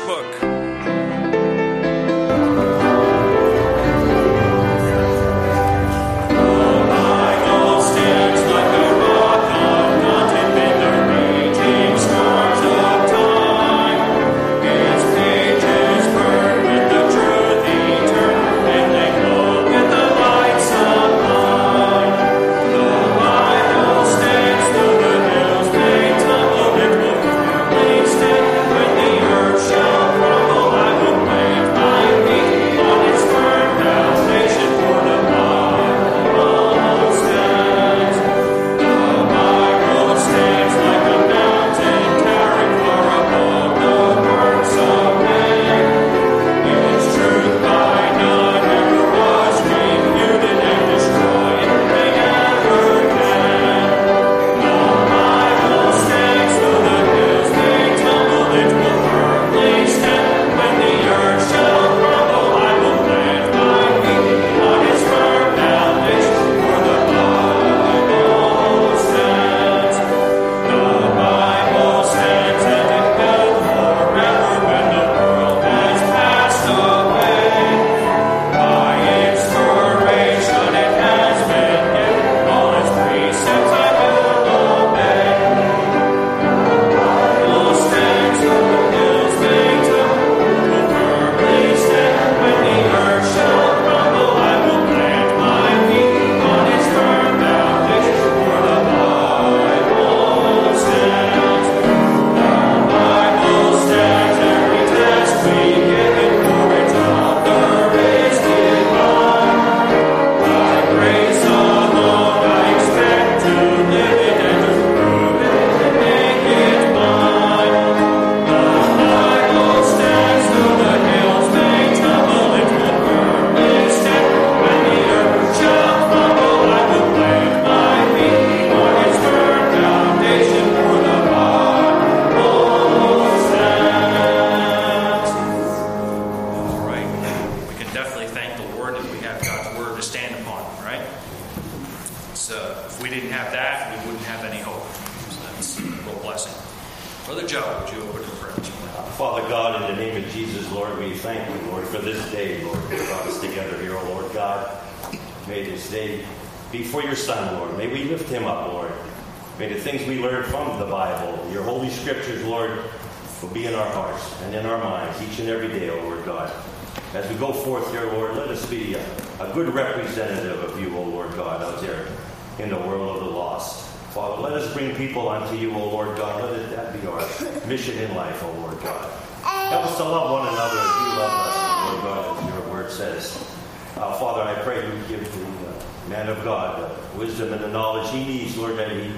Book. Mission in life, O Lord God. Help us to love one another as you love us, Lord God, as your word says. Father, I pray you give the man of God the wisdom and the knowledge he needs, Lord, that he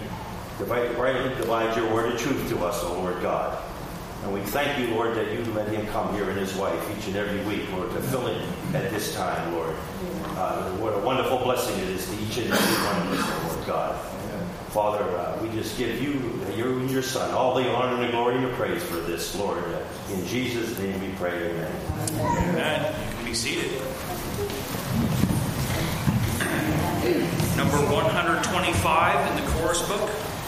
rightly divides your word of truth to us, O Lord God. And we thank you, Lord, that you let him come here and his wife each and every week, Lord, to fill in at this time, Lord. What a wonderful blessing it is to each and every one of us, Lord God. Father, we just give you and your Son all the honor and the glory and the praise for this, Lord. In Jesus' name we pray, amen. Amen. You can be seated. Number 125 in the chorus book.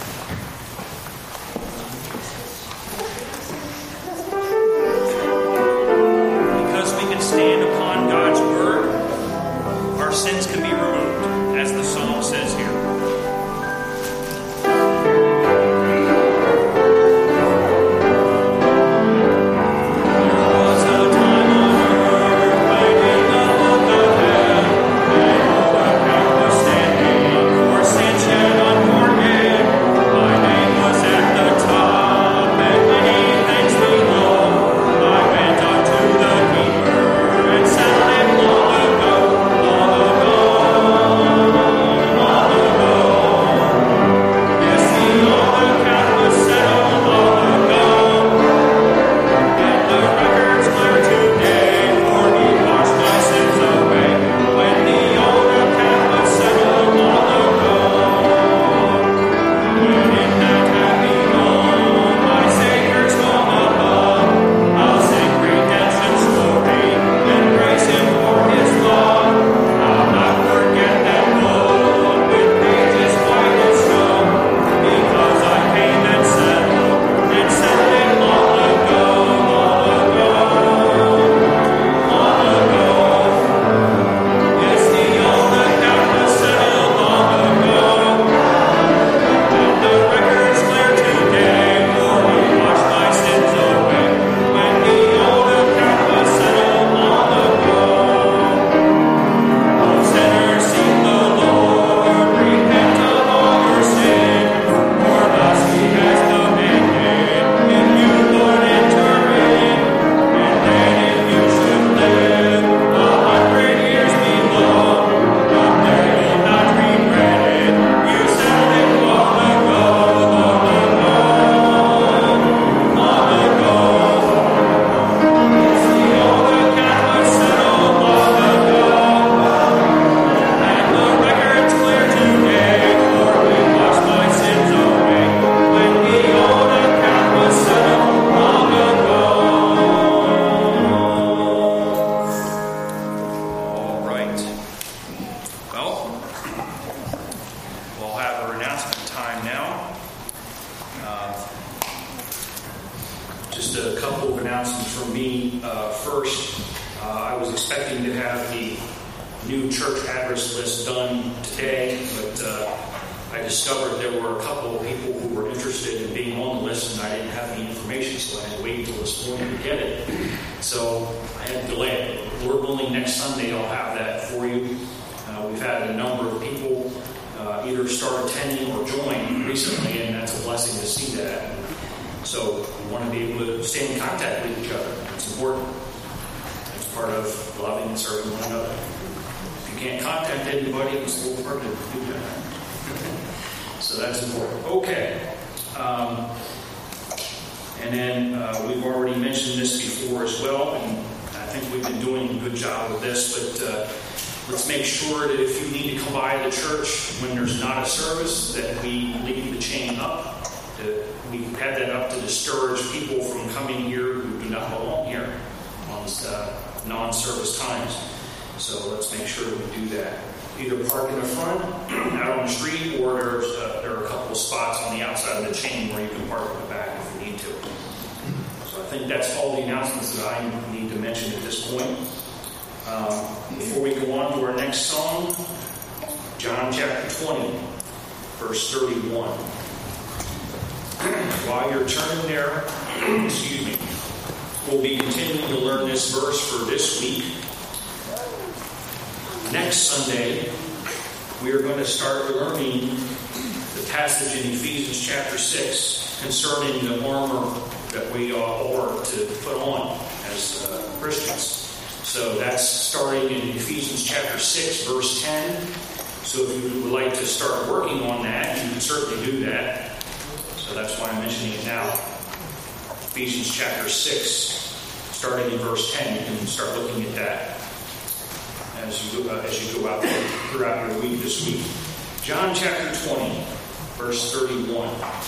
Because we can stand upon God's word, our sins can be removed, as the song says here. Standing for sin shed on poor man. Just a couple of announcements from me. First, I was expecting to have the new church address list done today, but I discovered there were a couple of people who were interested in being on the list, and I didn't have the information, so I had to wait until this morning to get it. So I had to delay it. Lord willing, next Sunday I'll have that for you. We've had a number of people either start attending or join recently, and that's a blessing to see that. So we want to be able to stay in contact with each other. It's important. It's part of loving and serving one another. If you can't contact anybody, it's a little hard to do that. So that's important. Okay. And then we've already mentioned this before as well, and I think we've been doing a good job with this, but let's make sure that if you need to come by the church when there's not a service, that we leave the chain up. We had that up to discourage people from coming here who do not belong here on non-service times. So let's make sure we do that. Either park in the front, out on the street, or there are a couple of spots on the outside of the chain where you can park in the back if you need to. So I think that's all the announcements that I need to mention at this point. Before we go on to our next song, John chapter 20, verse 31. While you're turning there, we'll be continuing to learn this verse for this week. Next Sunday, we are going to start learning the passage in Ephesians chapter 6 concerning the armor that we all are to put on as Christians. So that's starting in Ephesians chapter 6, verse 10. So if you would like to start working on that, you can certainly do that. So that's why I'm mentioning it now. Ephesians chapter 6, starting in verse 10, you can start looking at that as you go out throughout your week this week. John chapter 20, verse 31.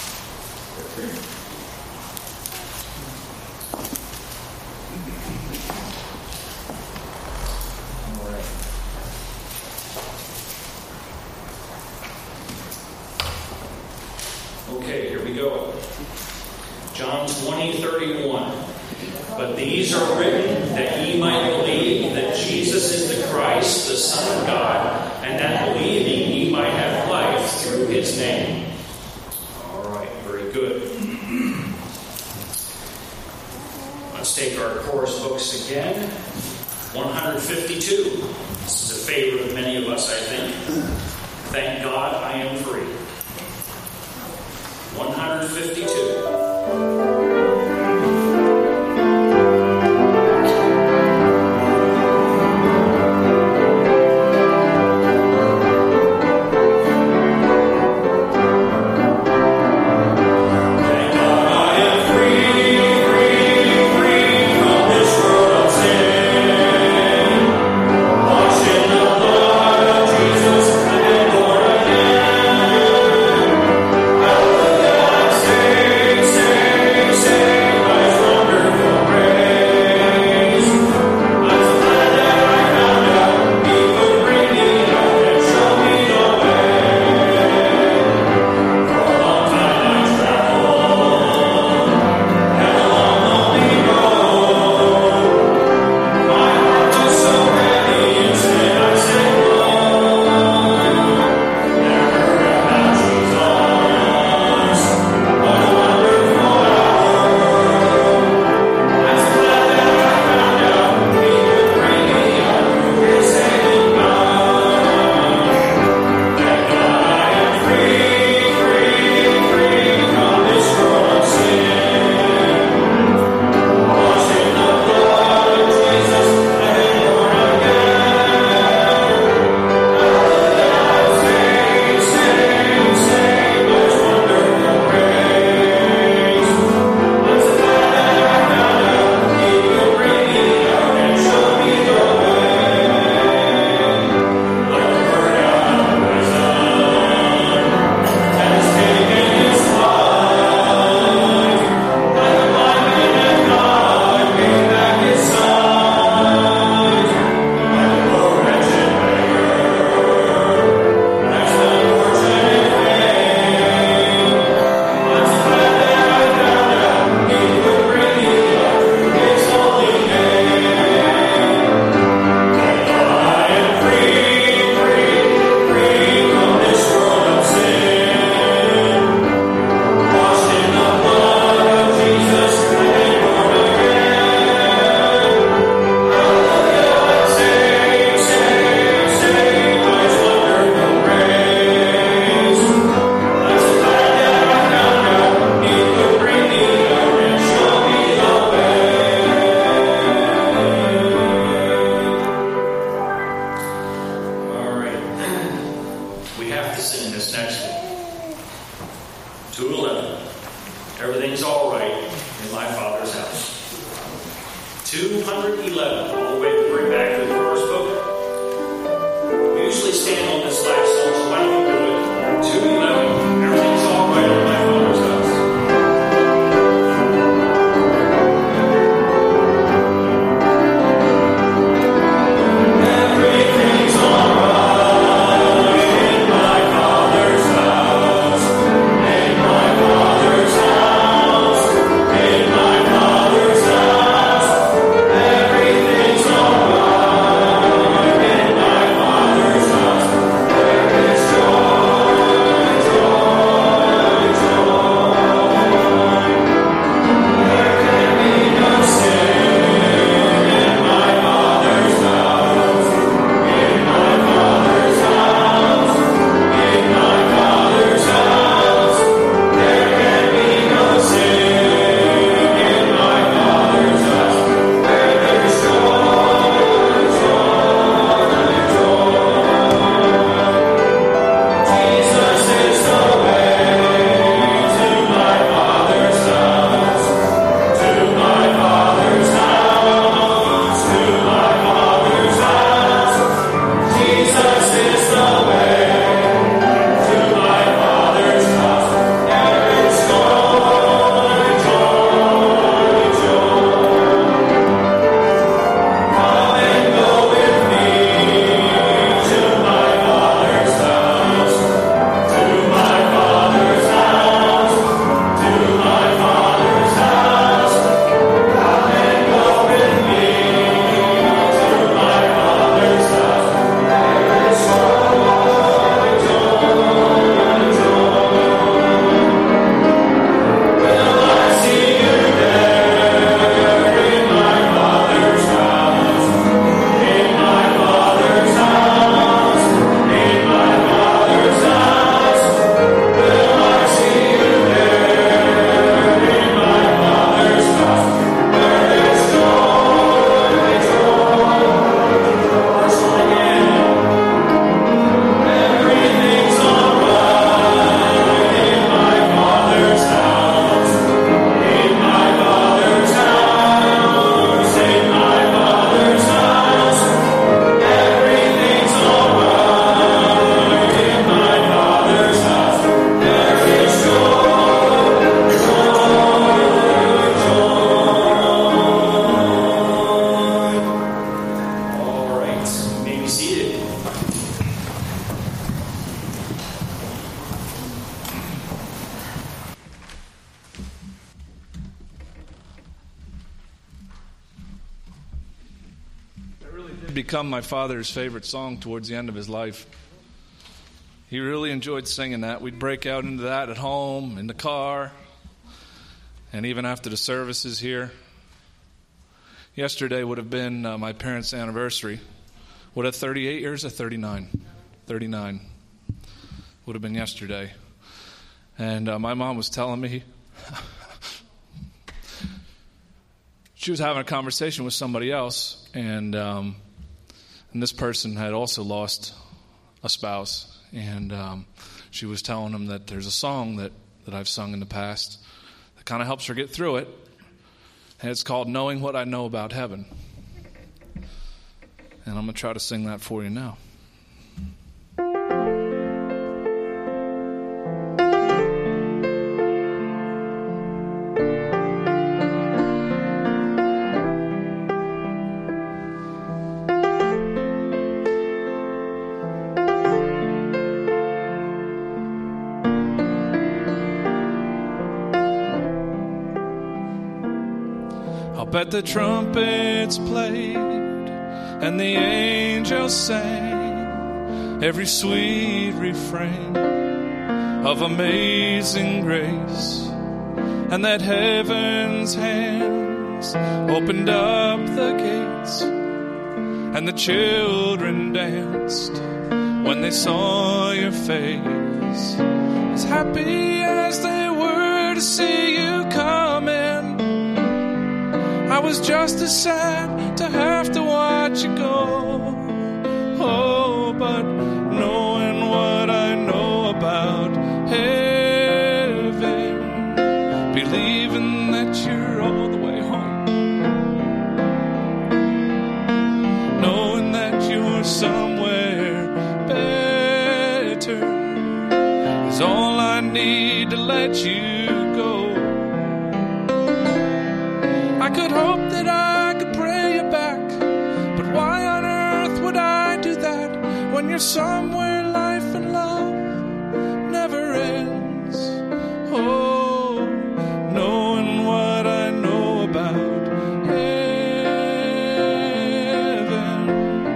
Okay, here we go. John 20:31. But these are written that ye might believe that Jesus is the Christ, the Son of God, and that believing ye might have life through his name. All right, very good. Let's take our course books again. 152. This is a favorite of many of us, I think. Thank God I am free. 152. 211, all the way bring back to the chorus book. We usually stand on this last song, so why don't we do it? 211, everything's all right in my Father's house. Everything's all right in my Father's house. In my Father's house. In my Father's house. Everything's all right in my Father's house. There is joy, joy, joy. There can be no sin in my Father's house. In my Father's house. In my Father's house. There can be no sin in my Father's house. Where there's joy, joy, joy. Jesus is the way to my Father's house. To my Father's house. To my Father's house. Jesus is the way to my Father's house. There is joy, joy, joy. Come and go with me to my Father's house. To my Father's house. To my Father's house. Come and go with me to my Father's house. There is joy, joy, joy. Will I see you there in my Father's house? In my Father's house. In my Father's house. Will I see you there in my Father's house? Where there's joy, joy. Verse 1 again. Everything's all right in my Father's house. In my Father's house. In my Father's house. Everything's all right in my Father's house. There is joy, joy, joy. All right, you may be seated. It really did become my father's favorite song towards the end of his life. He really enjoyed singing that. We'd break out into that at home, in the car, and even after the services here. Yesterday would have been my parents' anniversary. Would have 38 years or 39? 39. Would have been yesterday. And my mom was telling me she was having a conversation with somebody else, and this person had also lost a spouse, and she was telling him that there's a song that I've sung in the past that kind of helps her get through it, and it's called Knowing What I Know About Heaven. And I'm going to try to sing that for you now. I'll bet the trumpets played and the angels sang every sweet refrain of amazing grace, and that heaven's hands opened up the gates, and the children danced when they saw your face, as happy as they were to see you come in. I was just as sad to have to watch you go. Oh, but knowing what I know about heaven, believing that you're all the way home, let you go. I could hope that I could pray you back, but why on earth would I do that when you're somewhere life and love never ends? Oh, knowing what I know about heaven.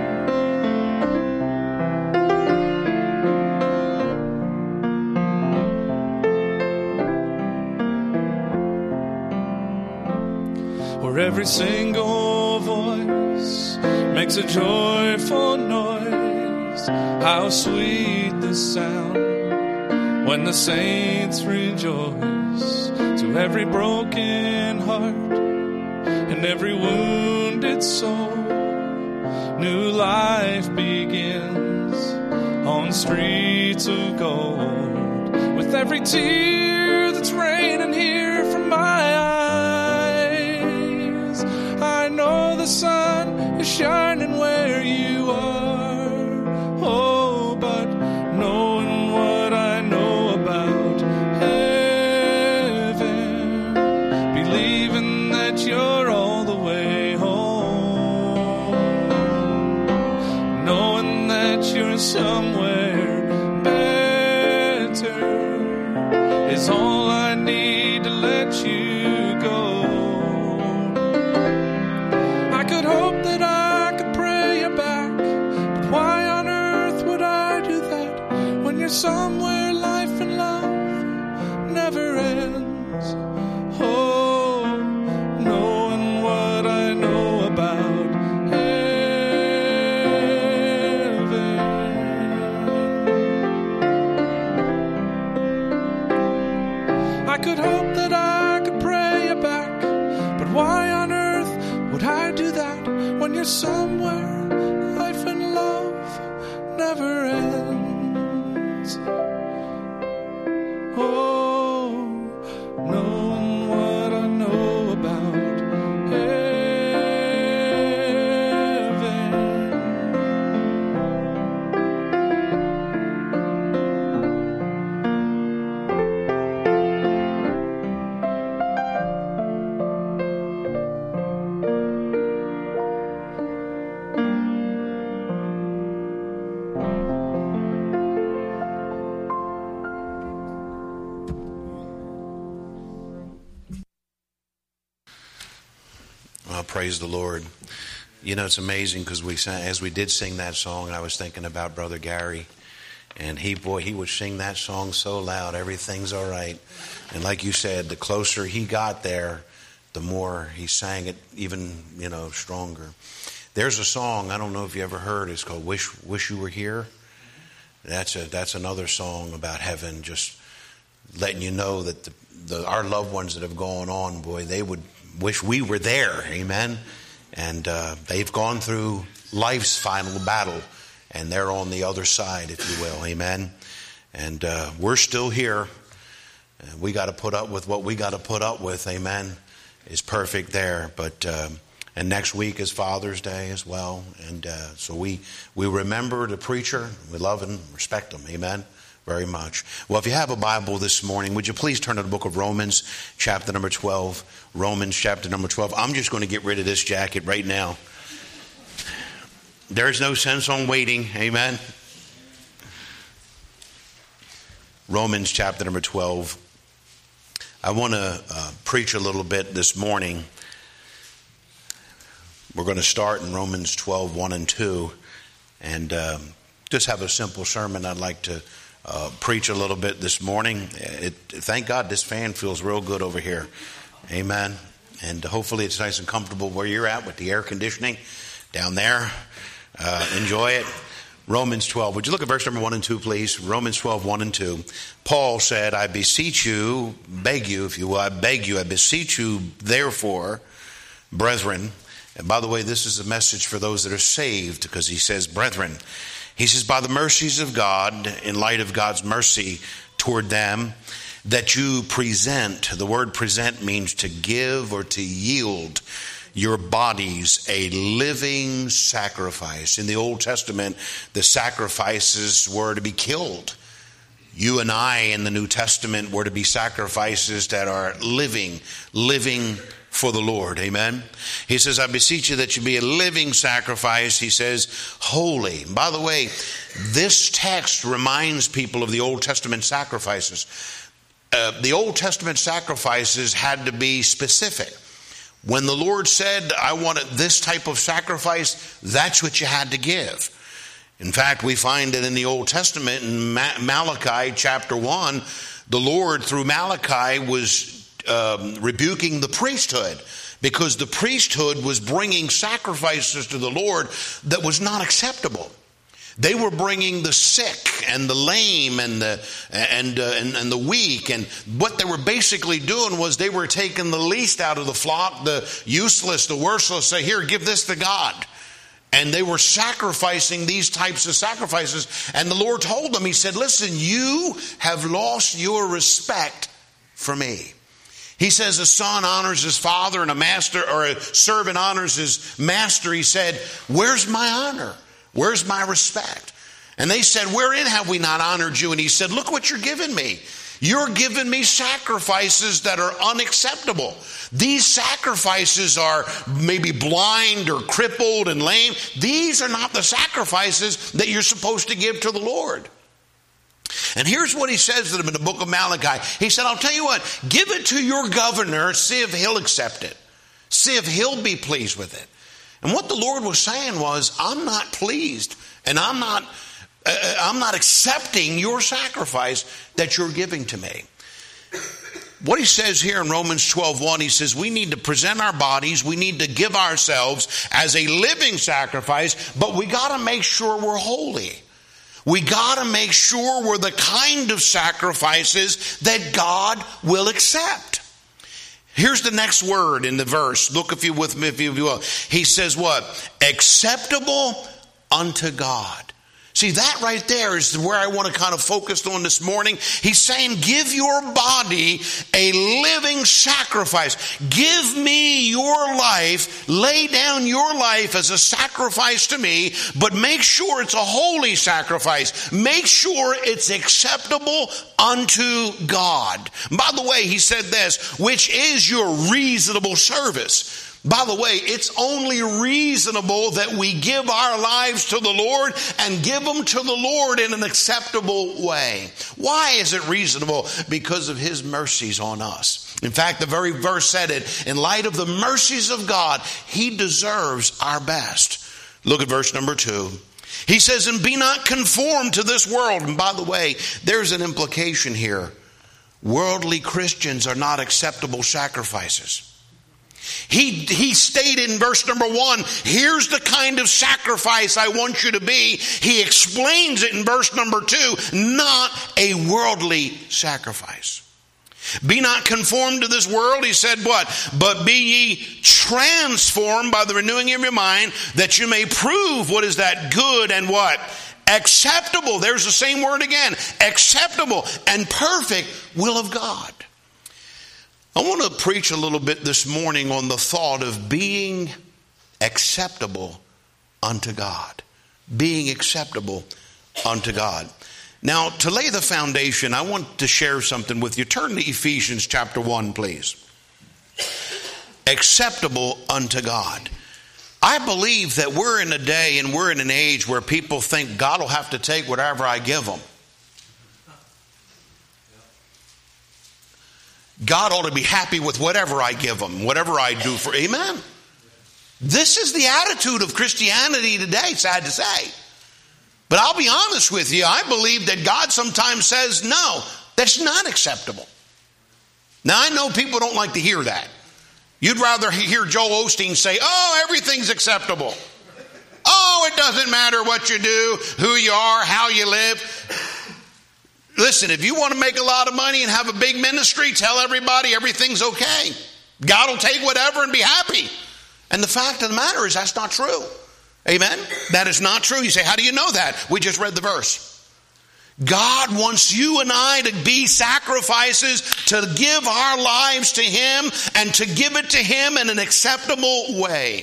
Where every single voice makes a joyful noise. How sweet the sound when the saints rejoice. To every broken heart and every wounded soul, new life begins on streets of gold. With every tear that's raining here from my eyes, I know the sun is shining where you are. Oh, but knowing what I know about heaven, believing that you're all the way home, knowing that you're somewhere better is all I need to let you go. I could hope that I could pray you back, but why on earth would I do that when you're somewhere life and love never ends? Oh, knowing what I know about heaven. I could hope that I could pray you back, but why on earth would I do that when you're somewhere life and love never ends? Oh, knowing what I know about heaven. Well, praise the Lord. You know, it's amazing because as we did sing that song, I was thinking about Brother Gary. And he would sing that song so loud, everything's all right. And like you said, the closer he got there, the more he sang it even, stronger. There's a song, I don't know if you ever heard, it's called Wish You Were Here. That's another song about heaven, just letting you know that our loved ones that have gone on, boy, they would wish we were there, amen. And they've gone through life's final battle, and they're on the other side, if you will, amen. And we're still here. We got to put up with what we got to put up with, amen. Is perfect there, but and next week is Father's Day as well, and so we remember the preacher. We love and respect him, amen. Very much. Well, if you have a Bible this morning, would you please turn to the book of Romans, chapter number 12. Romans, chapter number 12. I'm just going to get rid of this jacket right now. There's no sense on waiting. Amen. Romans, chapter number 12. I want to preach a little bit this morning. We're going to start in Romans 12, 1 and 2. And just have a simple sermon I'd like to preach a little bit this morning. Thank God this fan feels real good over here. Amen. And hopefully it's nice and comfortable where you're at with the air conditioning down there. Enjoy it. Romans 12. Would you look at verse number 1 and 2, please? Romans 12, 1 and 2. Paul said, I beseech you, beg you, if you will, I beg you, I beseech you, therefore, brethren. And by the way, this is a message for those that are saved, because he says, brethren. He says, by the mercies of God, in light of God's mercy toward them, that you present, the word present means to give or to yield your bodies a living sacrifice. In the Old Testament, the sacrifices were to be killed. You and I in the New Testament were to be sacrifices that are living for the Lord. Amen. He says, I beseech you that you be a living sacrifice. He says, holy. By the way, this text reminds people of the Old Testament sacrifices. The Old Testament sacrifices had to be specific. When the Lord said, I wanted this type of sacrifice, that's what you had to give. In fact, we find it in the Old Testament in Malachi chapter 1. The Lord, through Malachi, was rebuking the priesthood, because the priesthood was bringing sacrifices to the Lord that was not acceptable. They were bringing the sick and the lame and the weak, and what they were basically doing was they were taking the least out of the flock, the useless, the worthless. Say, here, give this to God. And they were sacrificing these types of sacrifices. And the Lord told them, he said, listen, you have lost your respect for me. He says a son honors his father and a master or a servant honors his master. He said, where's my honor? Where's my respect? And they said, wherein have we not honored you? And he said, look what you're giving me. You're giving me sacrifices that are unacceptable. These sacrifices are maybe blind or crippled and lame. These are not the sacrifices that you're supposed to give to the Lord. And here's what he says to them in the book of Malachi. He said, I'll tell you what, give it to your governor, see if he'll accept it. See if he'll be pleased with it. And what the Lord was saying was, I'm not pleased, and I'm not accepting your sacrifice that you're giving to me. What he says here in Romans 12:1, he says we need to present our bodies, we need to give ourselves as a living sacrifice, but we got to make sure we're holy. We got to make sure we're the kind of sacrifices that God will accept. Here's the next word in the verse. Look if you with me, if you will. He says what? Acceptable unto God. See, that right there is where I want to kind of focus on this morning. He's saying, give your body a living sacrifice. Give me your life. Lay down your life as a sacrifice to me, but make sure it's a holy sacrifice. Make sure it's acceptable unto God. By the way, he said this, which is your reasonable service. By the way, it's only reasonable that we give our lives to the Lord and give them to the Lord in an acceptable way. Why is it reasonable? Because of his mercies on us. In fact, the very verse said it, in light of the mercies of God, he deserves our best. Look at verse number 2. He says, and be not conformed to this world. And by the way, there's an implication here. Worldly Christians are not acceptable sacrifices. He stated in verse number 1, here's the kind of sacrifice I want you to be. He explains it in verse number 2, not a worldly sacrifice. Be not conformed to this world, he said what? But be ye transformed by the renewing of your mind, that you may prove what is that good and what? Acceptable. There's the same word again. Acceptable and perfect will of God. I want to preach a little bit this morning on the thought of being acceptable unto God. Being acceptable unto God. Now, to lay the foundation, I want to share something with you. Turn to Ephesians chapter 1, please. Acceptable unto God. I believe that we're in a day and we're in an age where people think God will have to take whatever I give them. God ought to be happy with whatever I give him, whatever I do for, amen? This is the attitude of Christianity today, sad to say. But I'll be honest with you, I believe that God sometimes says, no, that's not acceptable. Now, I know people don't like to hear that. You'd rather hear Joel Osteen say, oh, everything's acceptable. Oh, it doesn't matter what you do, who you are, how you live. Listen, if you want to make a lot of money and have a big ministry, tell everybody everything's okay. God will take whatever and be happy. And the fact of the matter is that's not true. Amen? That is not true. You say, how do you know that? We just read the verse. God wants you and I to be sacrifices, to give our lives to him and to give it to him in an acceptable way.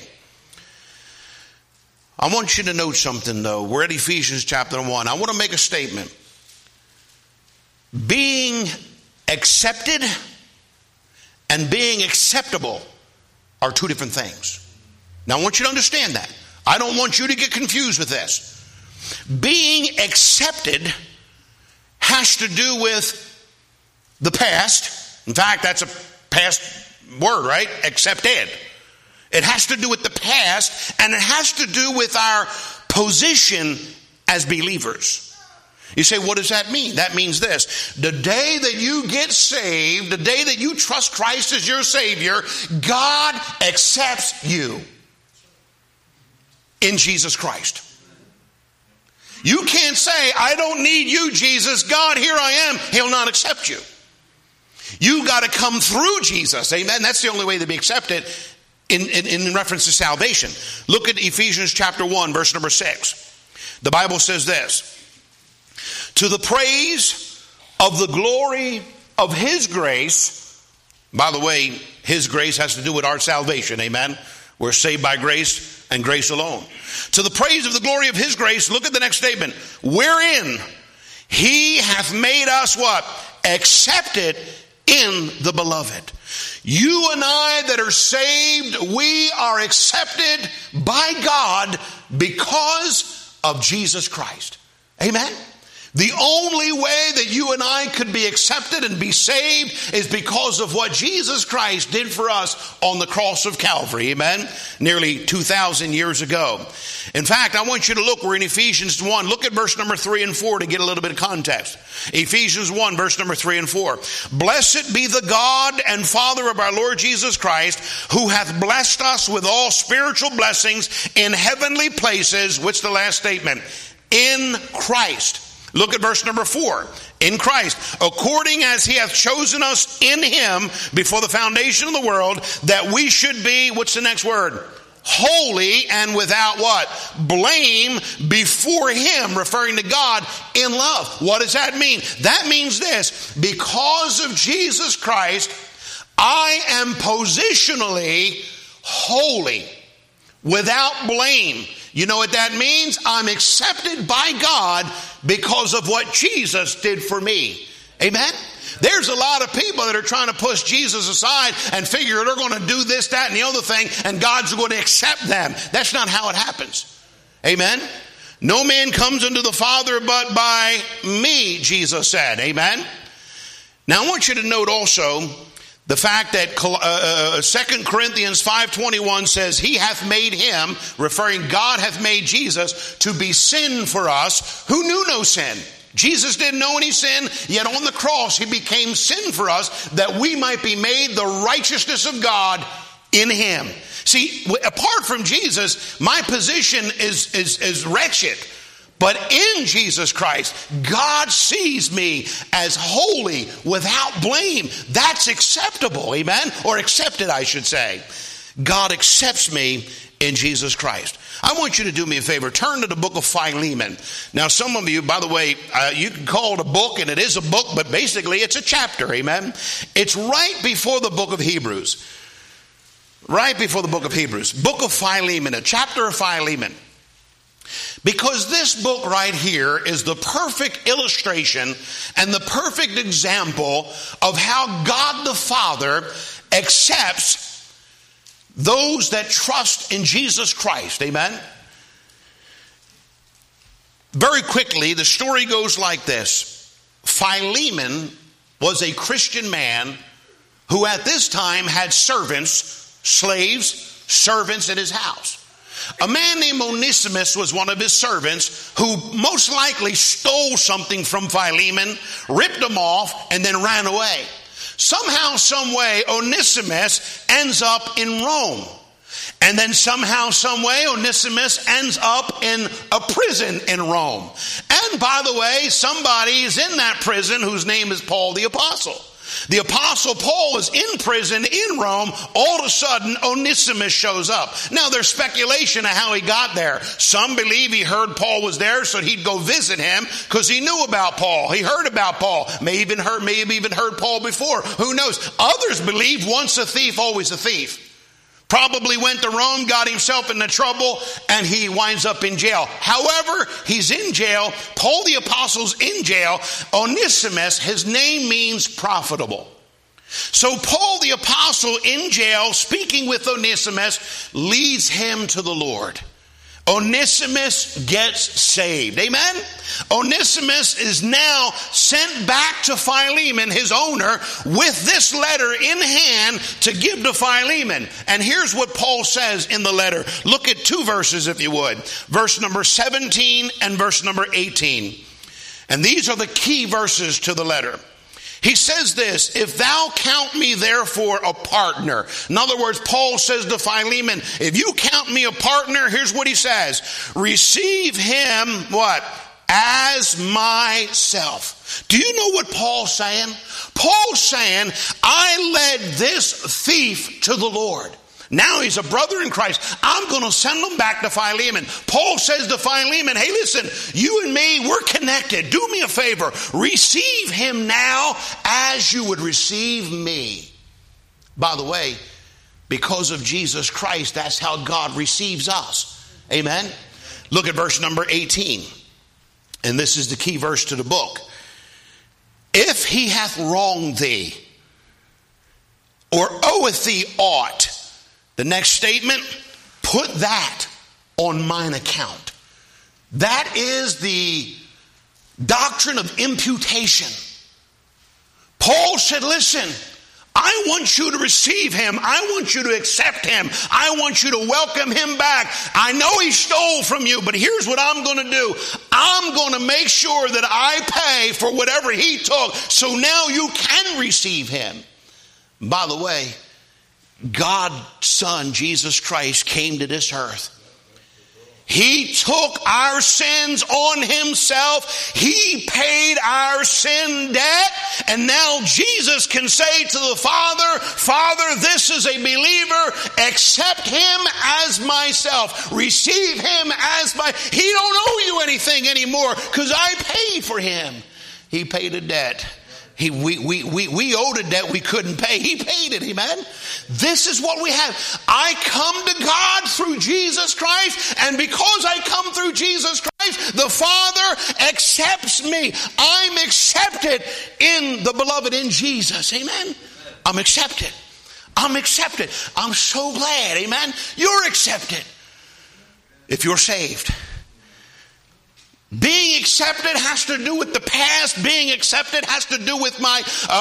I want you to note something though. We're at Ephesians chapter 1. I want to make a statement. being accepted and being acceptable are two different things. Now I want you to understand that. I don't want you to get confused with this. Being accepted has to do with the past. In fact, that's a past word, right? Accepted. It has to do with the past, and it has to do with our position as believers. You say, what does that mean? That means this. The day that you get saved, the day that you trust Christ as your Savior, God accepts you in Jesus Christ. You can't say, I don't need you, Jesus. God, here I am. He'll not accept you. You got to come through Jesus. Amen. That's the only way to be accepted in reference to salvation. Look at Ephesians chapter 1, verse number 6. The Bible says this. To the praise of the glory of His grace. By the way, His grace has to do with our salvation. Amen. We're saved by grace and grace alone. To the praise of the glory of His grace, look at the next statement. Wherein He hath made us what? Accepted in the beloved. You and I that are saved, we are accepted by God because of Jesus Christ. Amen. The only way that you and I could be accepted and be saved is because of what Jesus Christ did for us on the cross of Calvary. Amen. Nearly 2,000 years ago. In fact, I want you to look. We're in Ephesians 1. Look at verse number 3 and 4 to get a little bit of context. Ephesians 1, verse number 3 and 4. Blessed be the God and Father of our Lord Jesus Christ, who hath blessed us with all spiritual blessings in heavenly places. What's the last statement? In Christ. Look at verse number 4. In Christ, according as He hath chosen us in Him before the foundation of the world, that we should be, what's the next word? Holy and without what? Blame before Him, referring to God in love. What does that mean? That means this. Because of Jesus Christ, I am positionally holy, without blame. You know what that means? I'm accepted by God because of what Jesus did for me. Amen? There's a lot of people that are trying to push Jesus aside and figure they're going to do this, that, and the other thing, and God's going to accept them. That's not how it happens. Amen? No man comes unto the Father but by me, Jesus said. Amen? Now I want you to note also the fact that 2 Corinthians 5:21 says, He hath made Him, referring God hath made Jesus, to be sin for us who knew no sin. Jesus didn't know any sin, yet on the cross He became sin for us that we might be made the righteousness of God in Him. See, apart from Jesus, my position is wretched. But in Jesus Christ, God sees me as holy, without blame. That's acceptable, amen? Or accepted, I should say. God accepts me in Jesus Christ. I want you to do me a favor. Turn to the book of Philemon. Now, some of you, by the way, you can call it a book, and it is a book, but basically it's a chapter, amen? It's right before the book of Hebrews. Right before the book of Hebrews. Book of Philemon, a chapter of Philemon. Because this book right here is the perfect illustration and the perfect example of how God the Father accepts those that trust in Jesus Christ. Amen? Very quickly, the story goes like this. Philemon was a Christian man who at this time had servants, slaves, servants in his house. A man named Onesimus was one of his servants who most likely stole something from Philemon, ripped him off, and then ran away. Somehow, some way, Onesimus ends up in Rome. And then somehow, some way, Onesimus ends up in a prison in Rome. And by the way, somebody is in that prison whose name is Paul the Apostle. The Apostle Paul is in prison in Rome. All of a sudden, Onesimus shows up. Now, there's speculation of how he got there. Some believe he heard Paul was there, so he'd go visit him because he knew about Paul. He heard about Paul. May have even heard Paul before. Who knows? Others believe once a thief, always a thief. Probably went to Rome, got himself into trouble, and he winds up in jail. However, he's in jail. Paul the Apostle's in jail. Onesimus, his name means profitable. So Paul the Apostle in jail, speaking with Onesimus, leads him to the Lord. Onesimus gets saved. Amen? Onesimus is now sent back to Philemon, his owner, with this letter in hand to give to Philemon. And here's what Paul says in the letter. Look at 2 verses if you would. Verse number 17 and verse number 18. And these are the key verses to the letter. He says this, if thou count me therefore a partner. In other words, Paul says to Philemon, if you count me a partner, here's what he says. Receive him, what? As myself. Do you know what Paul's saying? Paul's saying, I led this thief to the Lord. Now he's a brother in Christ. I'm going to send him back to Philemon. Paul says to Philemon, hey, listen, you and me, we're connected. Do me a favor. Receive him now as you would receive me. By the way, because of Jesus Christ, that's how God receives us. Amen? Look at verse number 18. And this is the key verse to the book. If he hath wronged thee, or oweth thee aught, the next statement, put that on mine account. That is the doctrine of imputation. Paul said, listen, I want you to receive him. I want you to accept him. I want you to welcome him back. I know he stole from you, but here's what I'm going to do. I'm going to make sure that I pay for whatever he took, so now you can receive him. By the way, God's Son, Jesus Christ, came to this earth. He took our sins on himself. He paid our sin debt. And now Jesus can say to the Father, Father, this is a believer. Accept him as myself. Receive him as my... He don't owe you anything anymore because I paid for him. He paid a debt. We owed a debt we couldn't pay. He paid it, amen? This is what we have. I come to God through Jesus Christ, and because I come through Jesus Christ, the Father accepts me. I'm accepted in the beloved, in Jesus, amen? I'm accepted. I'm accepted. I'm so glad, amen? You're accepted if you're saved. Being accepted has to do with the past. Being accepted has to do with my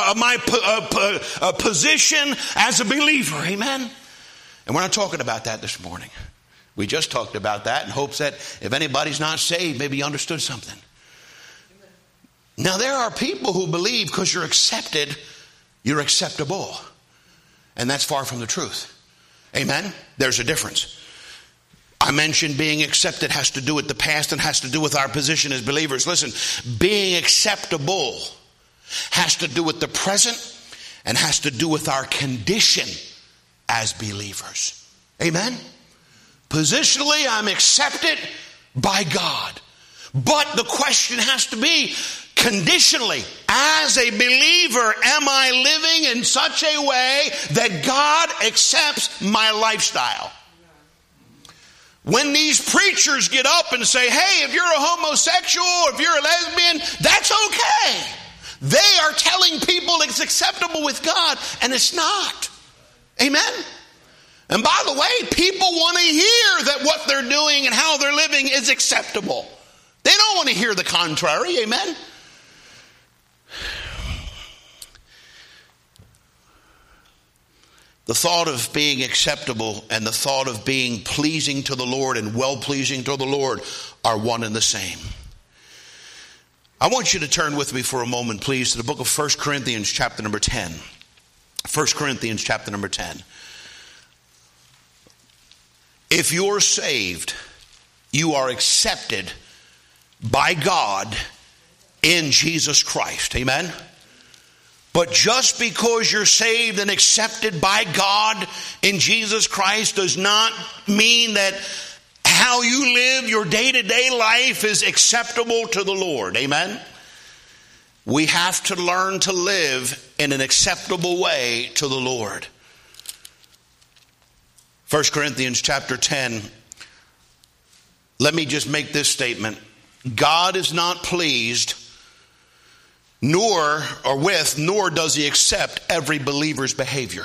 position as a believer. Amen? And we're not talking about that this morning. We just talked about that in hopes that if anybody's not saved, maybe you understood something. Now, there are people who believe because you're accepted, you're acceptable. And that's far from the truth. Amen? There's a difference. I mentioned being accepted has to do with the past and has to do with our position as believers. Listen, being acceptable has to do with the present and has to do with our condition as believers. Amen? Positionally, I'm accepted by God. But the question has to be, conditionally, as a believer, am I living in such a way that God accepts my lifestyle? When these preachers get up and say, hey, if you're a homosexual, if you're a lesbian, that's okay. They are telling people it's acceptable with God, and it's not. Amen? And by the way, people want to hear that what they're doing and how they're living is acceptable. They don't want to hear the contrary. Amen? The thought of being acceptable and the thought of being pleasing to the Lord and well-pleasing to the Lord are one and the same. I want you to turn with me for a moment, please, to the book of 1 Corinthians chapter number 10. 1 Corinthians chapter number 10. If you're saved, you are accepted by God in Jesus Christ. Amen? But just because you're saved and accepted by God in Jesus Christ does not mean that how you live your day-to-day life is acceptable to the Lord. Amen? We have to learn to live in an acceptable way to the Lord. 1 Corinthians chapter 10. Let me just make this statement. God is not pleased nor does he accept every believer's behavior.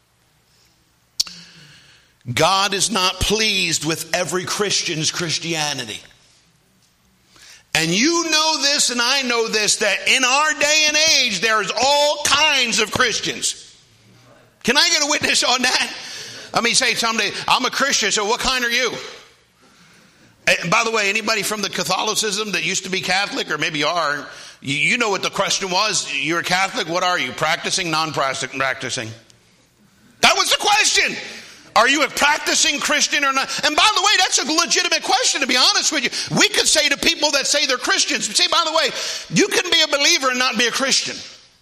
God is not pleased with every Christian's Christianity. And you know this and I know this, that in our day and age there's all kinds of Christians. Can I get a witness on that? I mean, say someday, I'm a Christian, so what kind are you? And by the way, anybody from the Catholicism that used to be Catholic, or maybe you are, you know what the question was. You're a Catholic, what are you? Practicing, non-practicing? That was the question. Are you a practicing Christian or not? And by the way, that's a legitimate question, to be honest with you. We could say to people that say they're Christians, say, by the way, you can be a believer and not be a Christian.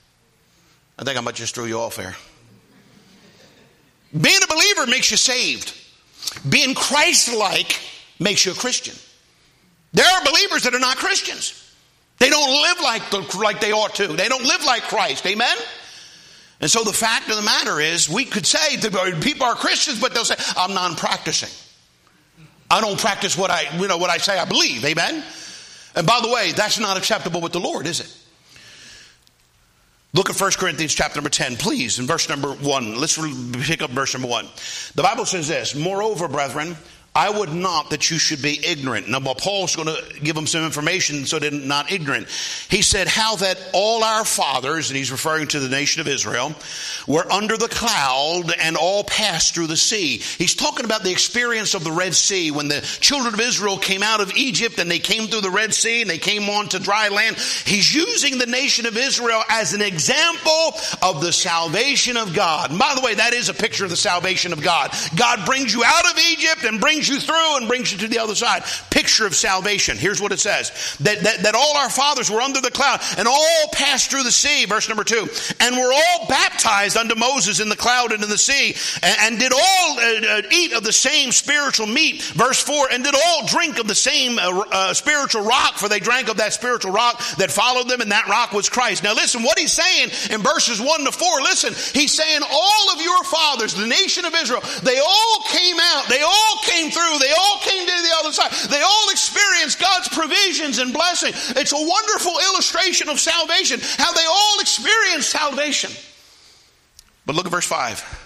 I think I might just throw you off here. Being a believer makes you saved. Being Christ-like makes you a Christian. There are believers that are not Christians. They don't live like they ought to. They don't live like Christ. Amen? And so the fact of the matter is, we could say that people are Christians, but they'll say, I'm non-practicing. I don't practice what I say I believe. Amen? And by the way, that's not acceptable with the Lord, is it? Look at 1 Corinthians chapter number 10, please, in verse number 1. Let's pick up verse number 1. The Bible says this, moreover, brethren, I would not that you should be ignorant. Now, Paul's going to give them some information so they're not ignorant. He said, how that all our fathers, and he's referring to the nation of Israel, were under the cloud and all passed through the sea. He's talking about the experience of the Red Sea when the children of Israel came out of Egypt and they came through the Red Sea and they came on to dry land. He's using the nation of Israel as an example of the salvation of God. And by the way, that is a picture of the salvation of God. God brings you out of Egypt and brings you through and brings you to the other side. Picture of salvation. Here's what it says. That all our fathers were under the cloud and all passed through the sea. Verse number 2. And were all baptized unto Moses in the cloud and in the sea. And did all eat of the same spiritual meat. Verse 4. And did all drink of the same spiritual rock. For they drank of that spiritual rock that followed them. And that rock was Christ. Now listen, what he's saying in verses 1 to 4. Listen, he's saying all of your fathers, the nation of Israel, they all came out. They all came through. They all came to the other side. They all experienced God's provisions and blessing. It's a wonderful illustration of salvation, how they all experienced salvation. But look at verse 5.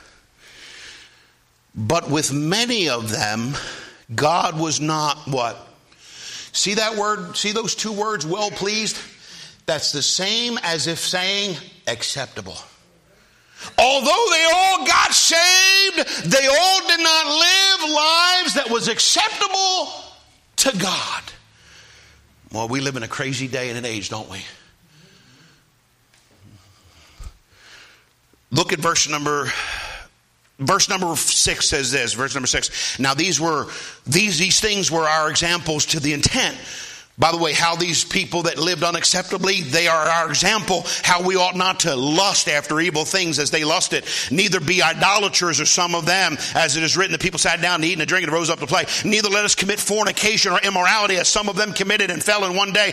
But with many of them, God was not what? See that word? See those two words, well pleased? That's the same as if saying acceptable. Although they all got saved, they all did not live lives that was acceptable to God. Well, we live in a crazy day and an age, don't we? Look at verse number 6 says this, verse number 6. Now these things were our examples to the intent. By the way, how these people that lived unacceptably, they are our example, how we ought not to lust after evil things as they lusted, neither be idolaters, or some of them, as it is written, the people sat down to eat and to drink and rose up to play. Neither let us commit fornication or immorality, as some of them committed and fell in one day,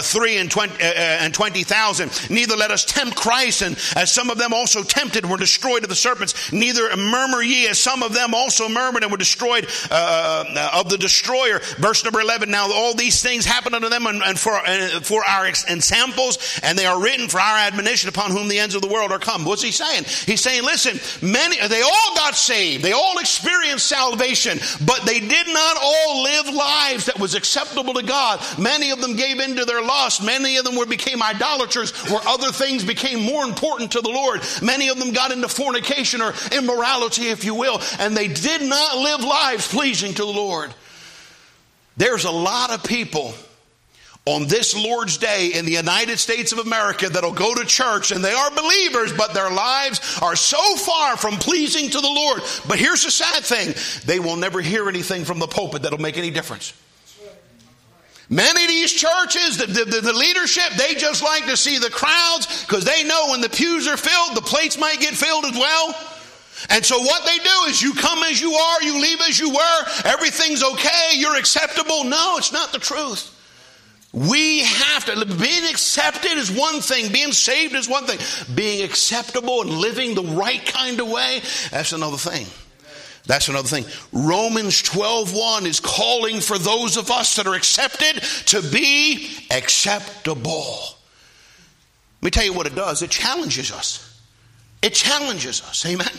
320,000. Neither let us tempt Christ, and as some of them also tempted and were destroyed of the serpents. Neither murmur ye, as some of them also murmured and were destroyed of the destroyer. Verse number 11, now all these things happen unto them and for our ensamples, and they are written for our admonition, upon whom the ends of the world are come. What's he saying? He's saying, listen, they all got saved. They all experienced salvation, but they did not all live lives that was acceptable to God. Many of them gave in to their lust. Many of them became idolaters, where other things became more important to the Lord. Many of them got into fornication or immorality, if you will, and they did not live lives pleasing to the Lord. There's a lot of people on this Lord's Day in the United States of America that'll go to church and they are believers, but their lives are so far from pleasing to the Lord. But here's the sad thing. They will never hear anything from the pulpit that'll make any difference. Many of these churches, the leadership, they just like to see the crowds, because they know when the pews are filled, the plates might get filled as well. And so what they do is, you come as you are, you leave as you were, everything's okay, you're acceptable. No, it's not the truth. We have to, being accepted is one thing, being saved is one thing. Being acceptable and living the right kind of way, that's another thing. That's another thing. Romans 12:1 is calling for those of us that are accepted to be acceptable. Let me tell you what it does. It challenges us. It challenges us. Amen.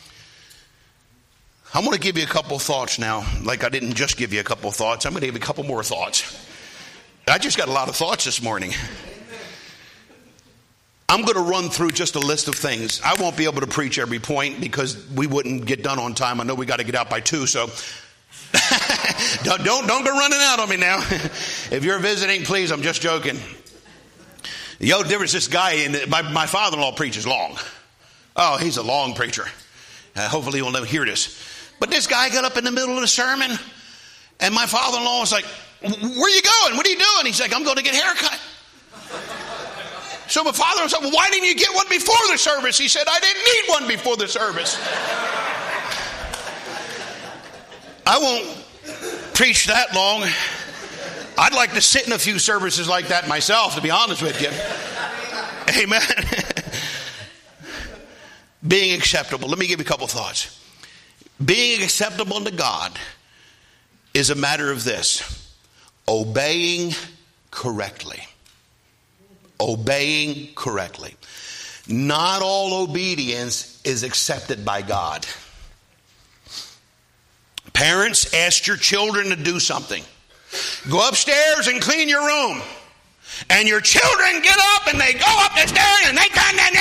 I'm going to give you a couple thoughts now. Like I didn't just give you a couple thoughts. I'm going to give you a couple more thoughts. I just got a lot of thoughts this morning. I'm going to run through just a list of things. I won't be able to preach every point because we wouldn't get done on time. I know we got to get out by 2, so don't go running out on me now. If you're visiting, please, I'm just joking. There was this guy, and my father-in-law preaches long. Oh, he's a long preacher. Hopefully he'll never hear this. But this guy got up in the middle of the sermon, and my father-in-law was like, "Where are you going? What are you doing?" He's like, "I'm going to get a haircut." So my father said, "Well, why didn't you get one before the service?" He said, "I didn't need one before the service." I won't preach that long. I'd like to sit in a few services like that myself, to be honest with you. Amen. Being acceptable. Let me give you a couple thoughts. Being acceptable to God is a matter of this: obeying correctly. Obeying correctly. Not all obedience is accepted by God. Parents, ask your children to do something. Go upstairs and clean your room. And your children get up and they go up the stairs and they...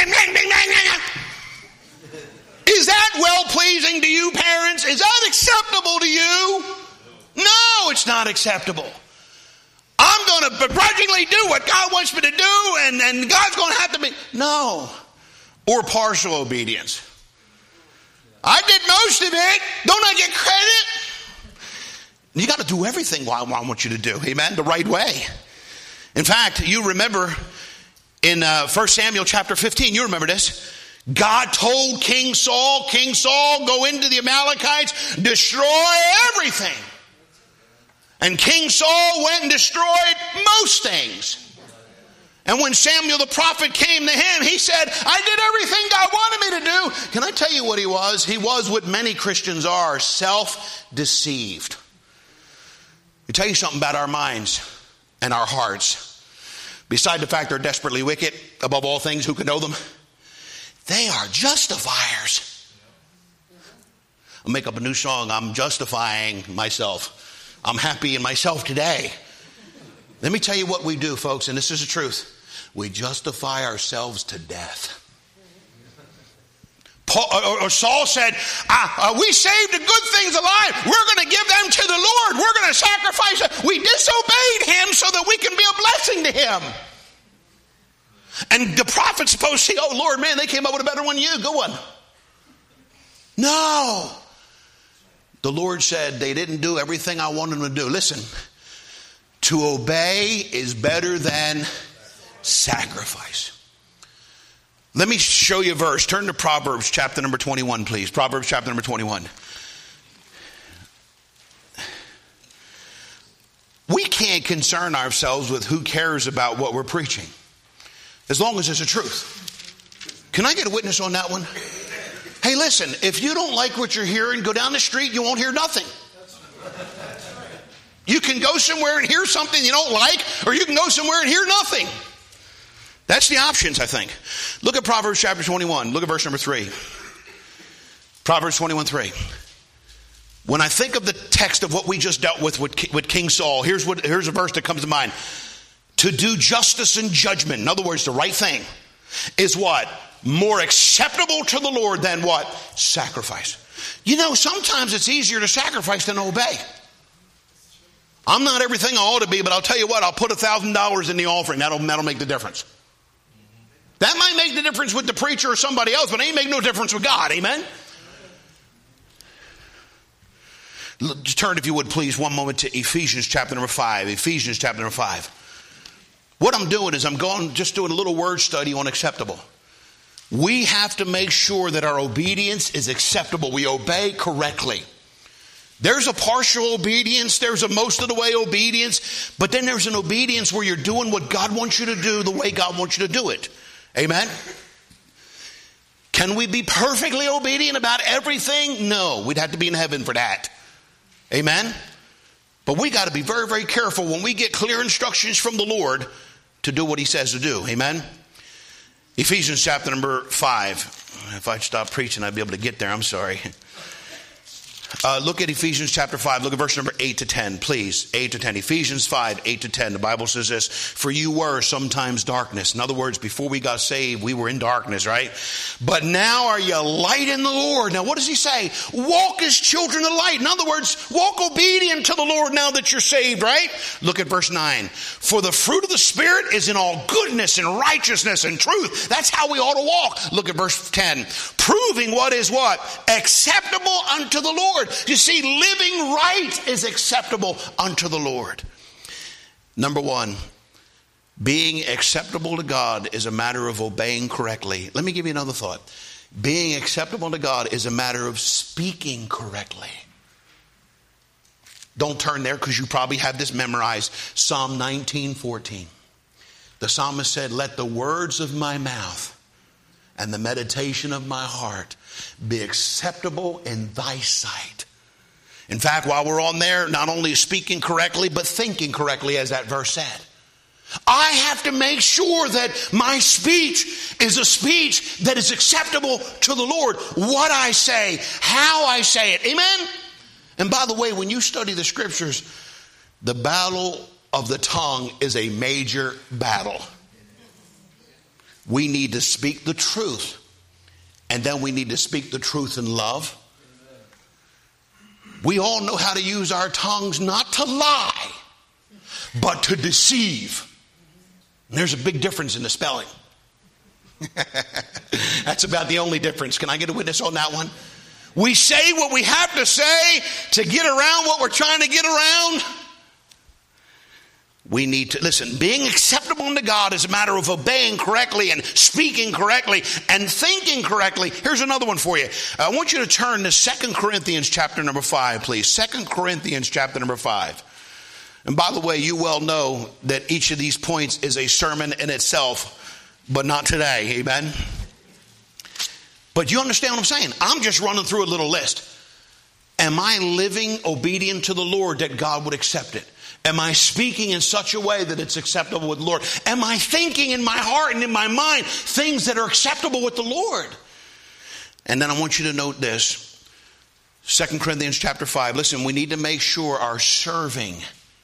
Is that well-pleasing to you, parents? Is that acceptable to you? No, it's not acceptable. I'm going to begrudgingly do what God wants me to do, and God's going to have to be... No. Or partial obedience. I did most of it. Don't I get credit? You got to do everything I want you to do. Amen? The right way. In fact, you remember in 1 Samuel chapter 15, you remember this. God told King Saul, go into the Amalekites, destroy everything. And King Saul went and destroyed most things. And when Samuel the prophet came to him, he said, I did everything God wanted me to do. Can I tell you what he was? He was what many Christians are, self-deceived. Let me tell you something about our minds and our hearts. Beside the fact they're desperately wicked, above all things, who can know them? They are justifiers. I'll make up a new song. I'm justifying myself. I'm happy in myself today. Let me tell you what we do, folks, and this is the truth. We justify ourselves to death. Saul said, we saved the good things alive. We're going to give them to the Lord. We're going to sacrifice them. We disobeyed him so that we can be a blessing to him. And the prophet's supposed to say, oh, Lord, man, they came up with a better one than you. Good one. No. The Lord said they didn't do everything I wanted them to do. Listen, to obey is better than sacrifice. Let me show you a verse. Turn to Proverbs chapter number 21, please. Proverbs chapter number 21. We can't concern ourselves with who cares about what we're preaching, as long as it's the truth. Can I get a witness on that one? Hey, listen, if you don't like what you're hearing, go down the street, you won't hear nothing. You can go somewhere and hear something you don't like, or you can go somewhere and hear nothing. That's the options, I think. Look at Proverbs chapter 21. Look at verse number 3. Proverbs 21:3. When I think of the text of what we just dealt with King Saul, here's a verse that comes to mind. To do justice and judgment, in other words, the right thing, is what? More acceptable to the Lord than what? Sacrifice. You know, sometimes it's easier to sacrifice than obey. I'm not everything I ought to be, but I'll tell you what, I'll put $1,000 in the offering. That'll make the difference. That might make the difference with the preacher or somebody else, but it ain't make no difference with God. Amen? Just turn, if you would, please, one moment to Ephesians chapter number 5. Ephesians chapter number 5. What I'm doing is I'm just doing a little word study on acceptable. We have to make sure that our obedience is acceptable. We obey correctly. There's a partial obedience. There's a most of the way obedience. But then there's an obedience where you're doing what God wants you to do the way God wants you to do it. Amen? Can we be perfectly obedient about everything? No, we'd have to be in heaven for that. Amen? But we got to be very, very careful when we get clear instructions from the Lord to do what he says to do. Amen? Ephesians chapter number 5. If I'd stop preaching, I'd be able to get there. I'm sorry. Look at Ephesians chapter 5. Look at verse number 8 to 10, please. 8 to 10. Ephesians 5, 8 to 10. The Bible says this: for you were sometimes darkness. In other words, before we got saved, we were in darkness, right? But now are you light in the Lord. Now, what does he say? Walk as children of light. In other words, walk obedient to the Lord now that you're saved, right? Look at verse 9. For the fruit of the Spirit is in all goodness and righteousness and truth. That's how we ought to walk. Look at verse 10. Proving what is what? Acceptable unto the Lord. You see, living right is acceptable unto the Lord. Number one, being acceptable to God is a matter of obeying correctly. Let me give you another thought. Being acceptable to God is a matter of speaking correctly. Don't turn there because you probably have this memorized. Psalm 19:14. The psalmist said, let the words of my mouth and the meditation of my heart be acceptable in thy sight. In fact, while we're on there, not only speaking correctly, but thinking correctly, as that verse said. I have to make sure that my speech is a speech that is acceptable to the Lord. What I say, how I say it. Amen? And by the way, when you study the scriptures, the battle of the tongue is a major battle. We need to speak the truth. And then we need to speak the truth in love. We all know how to use our tongues not to lie, but to deceive. And there's a big difference in the spelling. That's about the only difference. Can I get a witness on that one? We say what we have to say to get around what we're trying to get around. We need to, listen, being acceptable unto God is a matter of obeying correctly and speaking correctly and thinking correctly. Here's another one for you. I want you to turn to 2 Corinthians chapter number 5, please. 2 Corinthians chapter number 5. And by the way, you well know that each of these points is a sermon in itself, but not today. Amen? But you understand what I'm saying? I'm just running through a little list. Am I living obedient to the Lord that God would accept it? Am I speaking in such a way that it's acceptable with the Lord? Am I thinking in my heart and in my mind things that are acceptable with the Lord? And then I want you to note this. 2 Corinthians chapter 5. Listen, we need to make sure our serving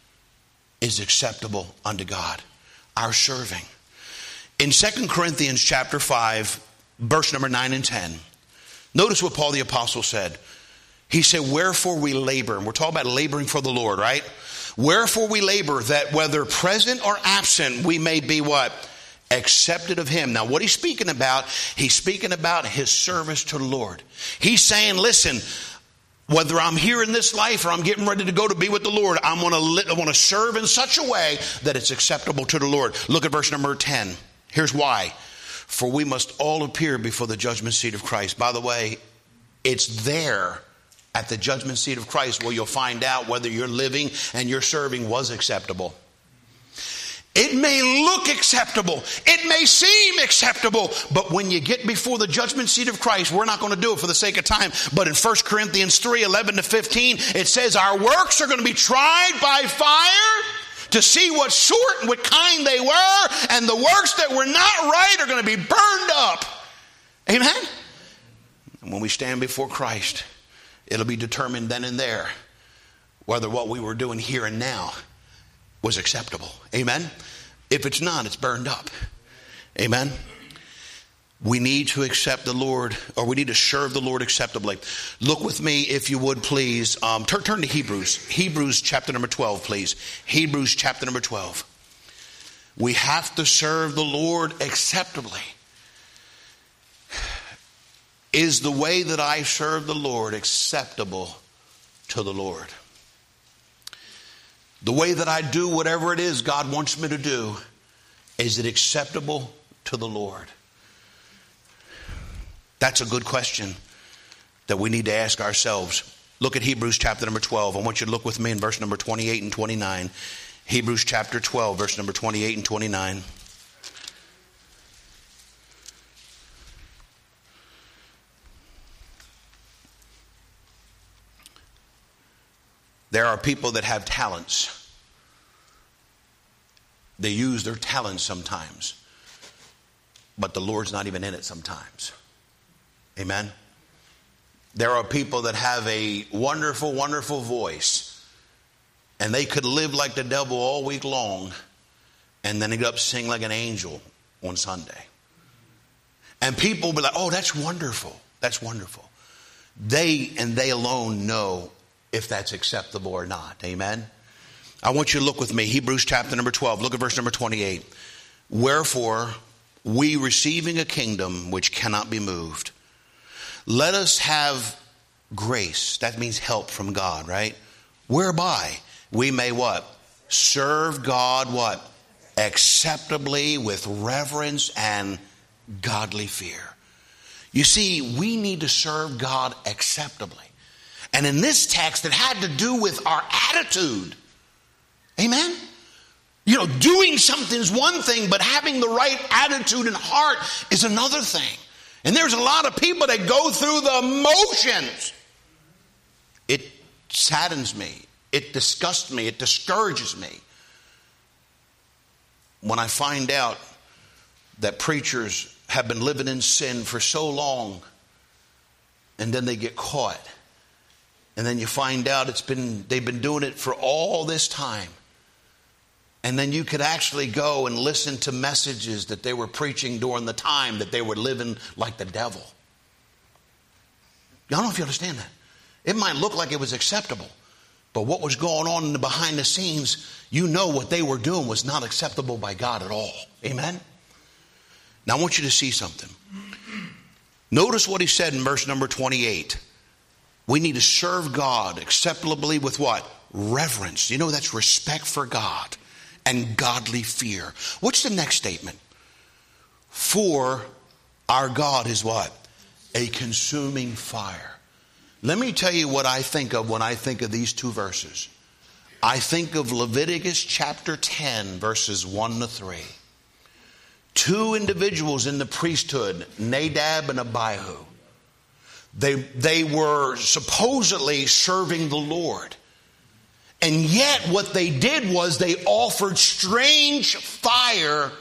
is acceptable unto God. Our serving. In 2 Corinthians chapter 5, verse number 9 and 10. Notice what Paul the Apostle said. He said, wherefore we labor. And we're talking about laboring for the Lord, right? Wherefore we labor, that whether present or absent, we may be what? Accepted of him. Now what he's speaking about his service to the Lord. He's saying, listen, whether I'm here in this life or I'm getting ready to go to be with the Lord, I want to serve in such a way that it's acceptable to the Lord. Look at verse number 10. Here's why. For we must all appear before the judgment seat of Christ. By the way, it's there at the judgment seat of Christ where you'll find out whether your living and your serving was acceptable. It may look acceptable. It may seem acceptable. But when you get before the judgment seat of Christ, we're not going to do it for the sake of time. But in 1 Corinthians 3, 11 to 15, it says our works are going to be tried by fire to see what sort and what kind they were. And the works that were not right are going to be burned up. Amen? And when we stand before Christ, it'll be determined then and there whether what we were doing here and now was acceptable. Amen? If it's not, it's burned up. Amen? We need to accept the Lord, or we need to serve the Lord acceptably. Look with me, if you would, please. Turn to Hebrews. Hebrews chapter number 12, please. Hebrews chapter number 12. We have to serve the Lord acceptably. Is the way that I serve the Lord acceptable to the Lord? The way that I do whatever it is God wants me to do, is it acceptable to the Lord? That's a good question that we need to ask ourselves. Look at Hebrews chapter number 12. I want you to look with me in verse number 28 and 29. Hebrews chapter 12, verse number 28 and 29. There are people that have talents. They use their talents sometimes, but the Lord's not even in it sometimes. Amen? There are people that have a wonderful, wonderful voice, and they could live like the devil all week long, and then end up singing like an angel on Sunday. And people will be like, oh, that's wonderful. That's wonderful. They and they alone know if that's acceptable or not. Amen? I want you to look with me. Hebrews chapter number 12. Look at verse number 28. Wherefore, we receiving a kingdom which cannot be moved, let us have grace. That means help from God, right? Whereby we may what? Serve God what? Acceptably with reverence and godly fear. You see, we need to serve God acceptably. And in this text, it had to do with our attitude. Amen? You know, doing something is one thing, but having the right attitude and heart is another thing. And there's a lot of people that go through the motions. It saddens me. It disgusts me. It discourages me when I find out that preachers have been living in sin for so long, and then they get caught. And then you find out they've been doing it for all this time. And then you could actually go and listen to messages that they were preaching during the time that they were living like the devil. I don't know if you understand that. It might look like it was acceptable, but what was going on in the behind the scenes, you know what they were doing was not acceptable by God at all. Amen? Now I want you to see something. Notice what he said in verse number 28. We need to serve God acceptably with what? Reverence. You know, that's respect for God and godly fear. What's the next statement? For our God is what? A consuming fire. Let me tell you what I think of when I think of these two verses. I think of Leviticus chapter 10, verses 1 to 3. Two individuals in the priesthood, Nadab and Abihu. They were supposedly serving the Lord. And yet what they did was they offered strange fire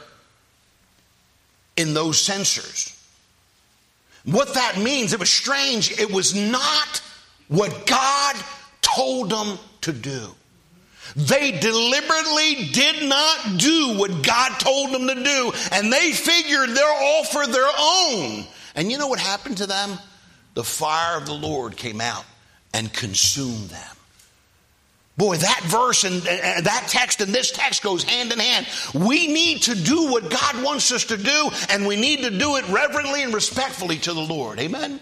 in those censers. What that means, it was strange. It was not what God told them to do. They deliberately did not do what God told them to do, and they figured they'll offer their own. And you know what happened to them? The fire of the Lord came out and consumed them. Boy, that verse and that text and this text goes hand in hand. We need to do what God wants us to do, and we need to do it reverently and respectfully to the Lord. Amen?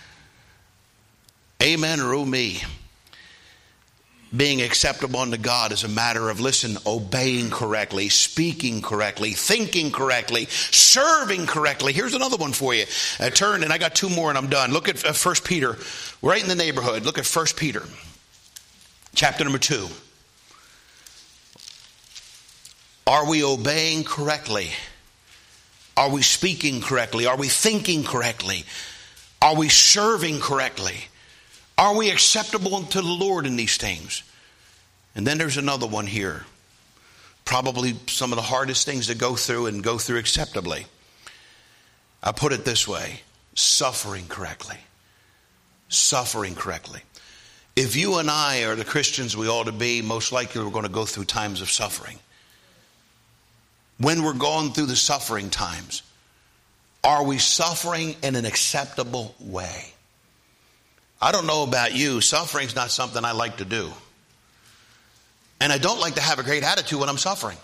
Amen or oh me. Being acceptable unto God is a matter of, listen, obeying correctly, speaking correctly, thinking correctly, serving correctly. Here's another one for you. Turn, and I got two more and I'm done. Look at 1 Peter, right in the neighborhood. Look at 1 Peter, chapter number 2. Are we obeying correctly? Are we speaking correctly? Are we thinking correctly? Are we serving correctly? Are we acceptable to the Lord in these things? And then there's another one here. Probably some of the hardest things to go through and go through acceptably. I put it this way. Suffering correctly. Suffering correctly. If you and I are the Christians we ought to be, most likely we're going to go through times of suffering. When we're going through the suffering times, are we suffering in an acceptable way? I don't know about you. Suffering's not something I like to do. And I don't like to have a great attitude when I'm suffering.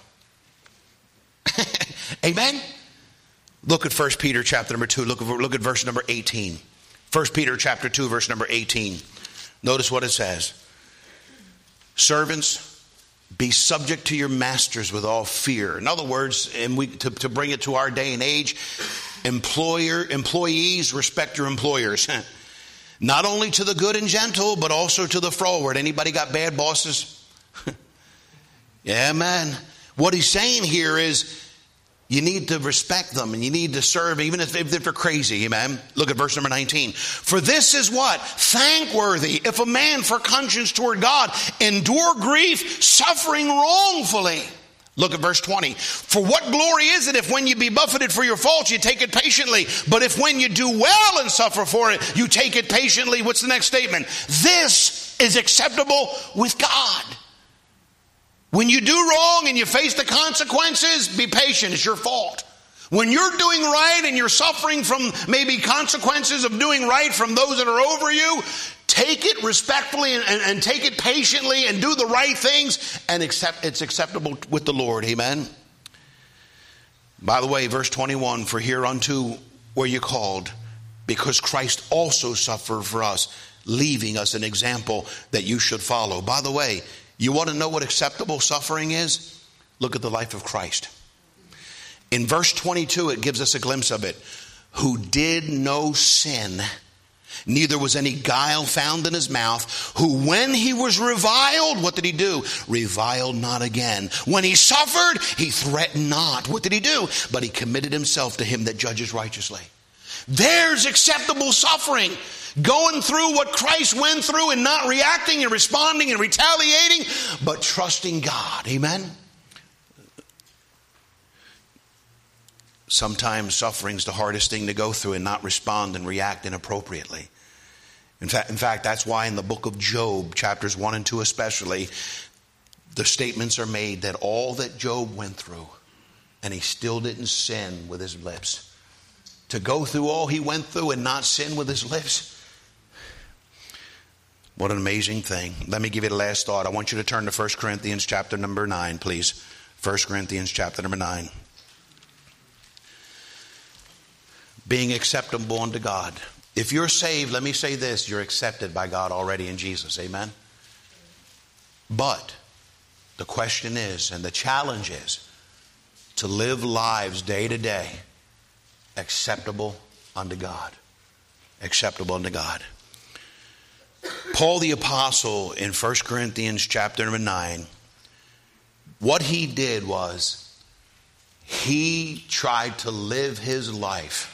Amen? Look at 1 Peter chapter number 2. Look at verse number 18. 1 Peter chapter 2, verse number 18. Notice what it says. Servants, be subject to your masters with all fear. In other words, and to bring it to our day and age, employees, respect your employers. Not only to the good and gentle, but also to the froward. Anybody got bad bosses? Yeah, man. What he's saying here is, You need to respect them and you need to serve even if they're crazy. Amen. Look at verse number 19. For this is what? Thankworthy if a man for conscience toward God endure grief, suffering wrongfully. Look at verse 20. For what glory is it if when you be buffeted for your faults, you take it patiently? But if when you do well and suffer for it, you take it patiently. What's the next statement? This is acceptable with God. When you do wrong and you face the consequences, be patient. It's your fault. When you're doing right and you're suffering from maybe consequences of doing right from those that are over you, take it respectfully and take it patiently and do the right things, and it's acceptable with the Lord. Amen. By the way, verse 21, for hereunto were you called, because Christ also suffered for us, leaving us an example that you should follow. By the way, you want to know what acceptable suffering is? Look at the life of Christ. In verse 22, it gives us a glimpse of it. Who did no sin, neither was any guile found in his mouth. Who when he was reviled, what did he do? Reviled not again. When he suffered, he threatened not. What did he do? But he committed himself to him that judges righteously. There's acceptable suffering. Going through what Christ went through and not reacting and responding and retaliating, but trusting God. Amen. Sometimes suffering's the hardest thing to go through and not respond and react inappropriately. In fact, that's why in the book of Job, chapters 1 and 2 especially, the statements are made that all that Job went through, and he still didn't sin with his lips. To go through all he went through and not sin with his lips. What an amazing thing. Let me give you the last thought. I want you to turn to 1 Corinthians chapter number 9, please. 1 Corinthians chapter number 9. Being acceptable unto God. If you're saved, let me say this, you're accepted by God already in Jesus. Amen? But the question is, and the challenge is, to live lives day to day acceptable unto God. Acceptable unto God. Paul the Apostle in 1 Corinthians chapter number 9, what he did was he tried to live his life.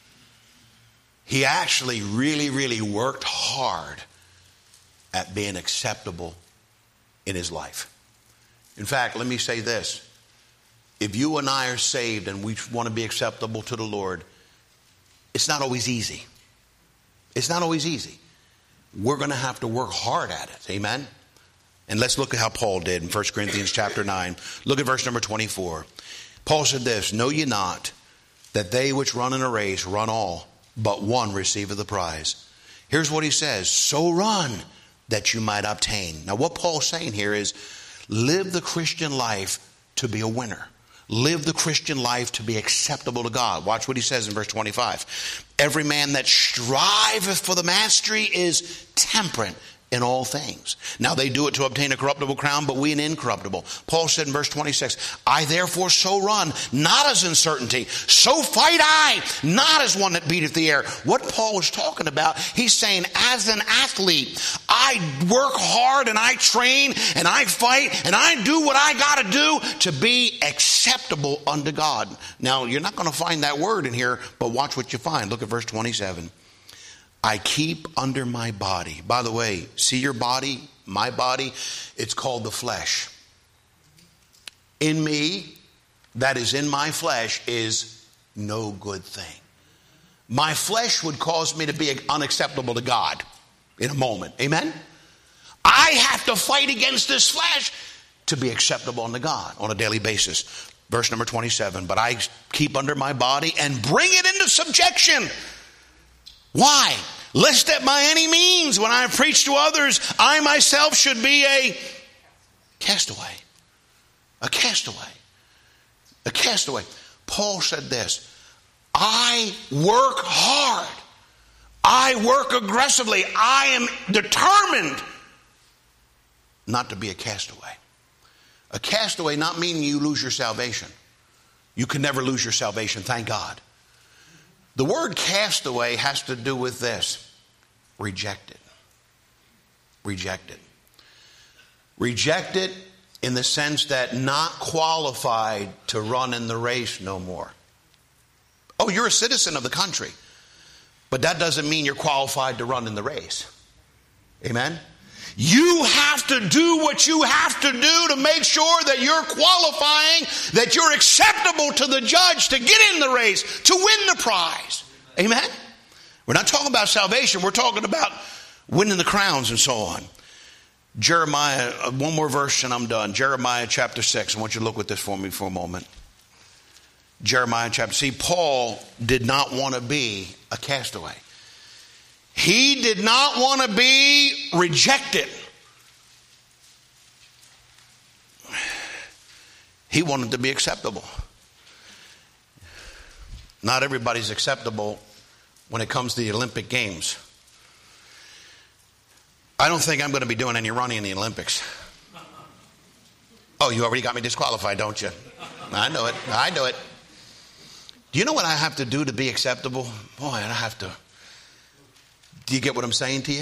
He actually really worked hard at being acceptable in his life. In fact, let me say this. If you and I are saved and we want to be acceptable to the Lord, it's not always easy. It's not always easy. We're going to have to work hard at it. Amen? And let's look at how Paul did in 1 Corinthians chapter 9. Look at verse number 24. Paul said this, know ye not that they which run in a race run all, but one receiveth the prize. Here's what he says, so run that you might obtain. Now what Paul's saying here is live the Christian life to be a winner. Live the Christian life to be acceptable to God. Watch what he says in verse 25. Every man that striveth for the mastery is temperate in all things. Now they do it to obtain a corruptible crown, but we an incorruptible. Paul said in verse 26, I therefore so run, not as in certainty, so fight I, not as one that beateth the air. What Paul was talking about, he's saying as an athlete, I work hard and I train and I fight and I do what I got to do to be acceptable unto God. Now you're not going to find that word in here, but watch what you find. Look at verse 27. I keep under my body. By the way, see your body, my body, it's called the flesh. In me, that is in my flesh, is no good thing. My flesh would cause me to be unacceptable to God in a moment. Amen? I have to fight against this flesh to be acceptable unto God on a daily basis. Verse number 27, but I keep under my body and bring it into subjection. Why? Lest that by any means, when I preach to others, I myself should be a castaway. A castaway. A castaway. Paul said this, I work hard. I work aggressively. I am determined not to be a castaway. A castaway not meaning you lose your salvation. You can never lose your salvation, thank God. The word castaway has to do with this. Rejected. Rejected. Rejected in the sense that not qualified to run in the race no more. Oh, you're a citizen of the country, but that doesn't mean you're qualified to run in the race. Amen? You have to do what you have to do to make sure that you're qualifying, that you're acceptable to the judge to get in the race, to win the prize. Amen? We're not talking about salvation. We're talking about winning the crowns and so on. Jeremiah, one more verse and I'm done. Jeremiah chapter 6. I want you to look at this for me for a moment. Jeremiah chapter. See, Paul did not want to be a castaway. He did not want to be rejected. He wanted to be acceptable. Not everybody's acceptable when it comes to the Olympic Games. I don't think I'm going to be doing any running in the Olympics. Oh, you already got me disqualified, don't you? I know it. I know it. Do you know what I have to do to be acceptable? Boy, I have to. Do you get what I'm saying to you?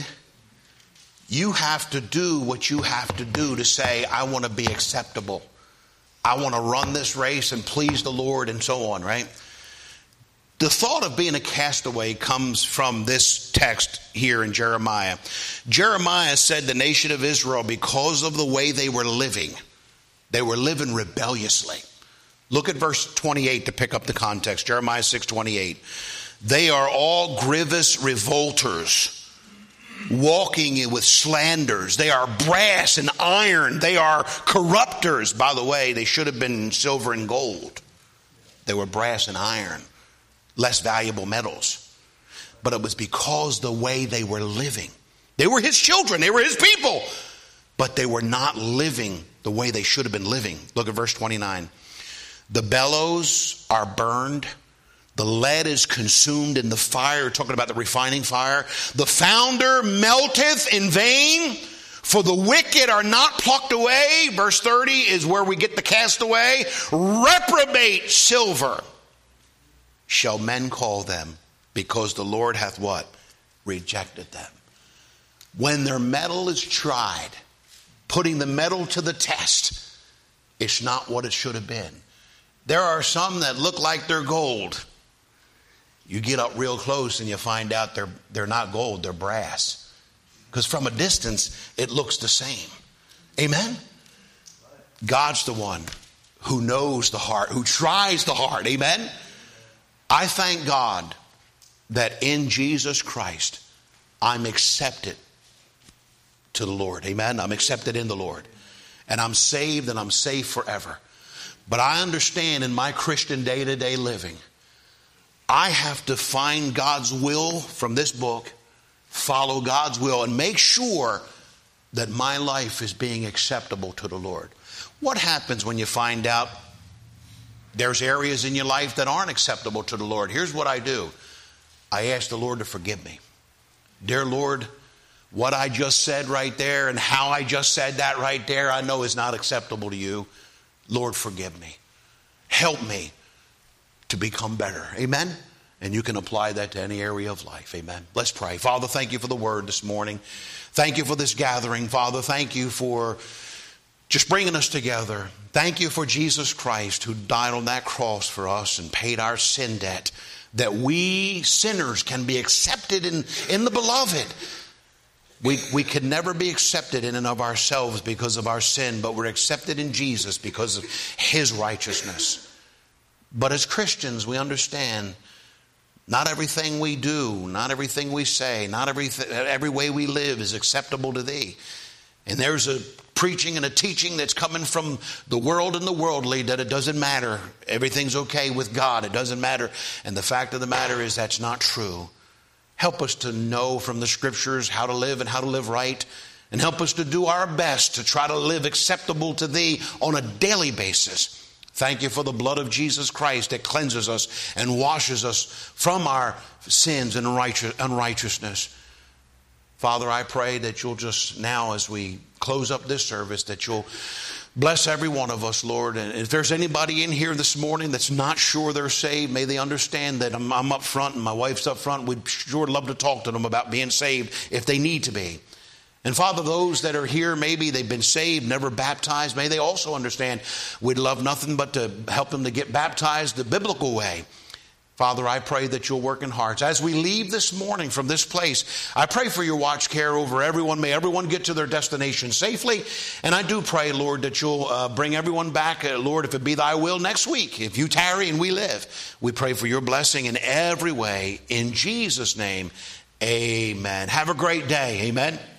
You have to do what you have to do to say, I want to be acceptable. I want to run this race and please the Lord and so on, right? The thought of being a castaway comes from this text here in Jeremiah. Jeremiah said the nation of Israel, because of the way they were living rebelliously. Look at verse 28 to pick up the context. Jeremiah 6:28. They are all grievous revolters, walking with slanders. They are brass and iron. They are corrupters. By the way, they should have been silver and gold. They were brass and iron, less valuable metals. But it was because the way they were living. They were his children. They were his people. But they were not living the way they should have been living. Look at verse 29. The bellows are burned. The lead is consumed in the fire. Talking about the refining fire. The founder melteth in vain. For the wicked are not plucked away. Verse 30 is where we get the castaway. Reprobate silver shall men call them, because the Lord hath what? Rejected them. When their metal is tried, putting the metal to the test, it's not what it should have been. There are some that look like they're gold. You get up real close and you find out they're not gold, they're brass. Because from a distance, it looks the same. Amen? God's the one who knows the heart, who tries the heart. Amen? I thank God that in Jesus Christ, I'm accepted to the Lord. Amen? I'm accepted in the Lord. And I'm saved and I'm safe forever. But I understand in my Christian day-to-day living, I have to find God's will from this book, follow God's will, and make sure that my life is being acceptable to the Lord. What happens when you find out there's areas in your life that aren't acceptable to the Lord? Here's what I do. I ask the Lord to forgive me. Dear Lord, what I just said right there and how I just said that right there, I know is not acceptable to you. Lord, forgive me. Help me to become better. Amen? And you can apply that to any area of life. Amen. Let's pray. Father, thank you for the word this morning. Thank you for this gathering. Father, thank you for just bringing us together. Thank you for Jesus Christ who died on that cross for us and paid our sin debt, that we sinners can be accepted in the beloved. We could never be accepted in and of ourselves because of our sin, but we're accepted in Jesus because of his righteousness. But as Christians, we understand not everything we do, not everything we say, not every way we live is acceptable to thee. And there's a preaching and a teaching that's coming from the world and the worldly that it doesn't matter. Everything's okay with God. It doesn't matter. And the fact of the matter is that's not true. Help us to know from the scriptures how to live and how to live right. And help us to do our best to try to live acceptable to thee on a daily basis. Thank you for the blood of Jesus Christ that cleanses us and washes us from our sins and unrighteousness. Father, I pray that you'll just now, as we close up this service, that you'll bless every one of us, Lord. And if there's anybody in here this morning that's not sure they're saved, may they understand that I'm up front and my wife's up front. We'd sure love to talk to them about being saved if they need to be. And Father, those that are here, maybe they've been saved, never baptized, may they also understand we'd love nothing but to help them to get baptized the biblical way. Father, I pray that you'll work in hearts. As we leave this morning from this place, I pray for your watch care over everyone. May everyone get to their destination safely. And I do pray, Lord, that you'll bring everyone back, Lord, if it be thy will, next week. If you tarry and we live, we pray for your blessing in every way. In Jesus' name, amen. Have a great day. Amen.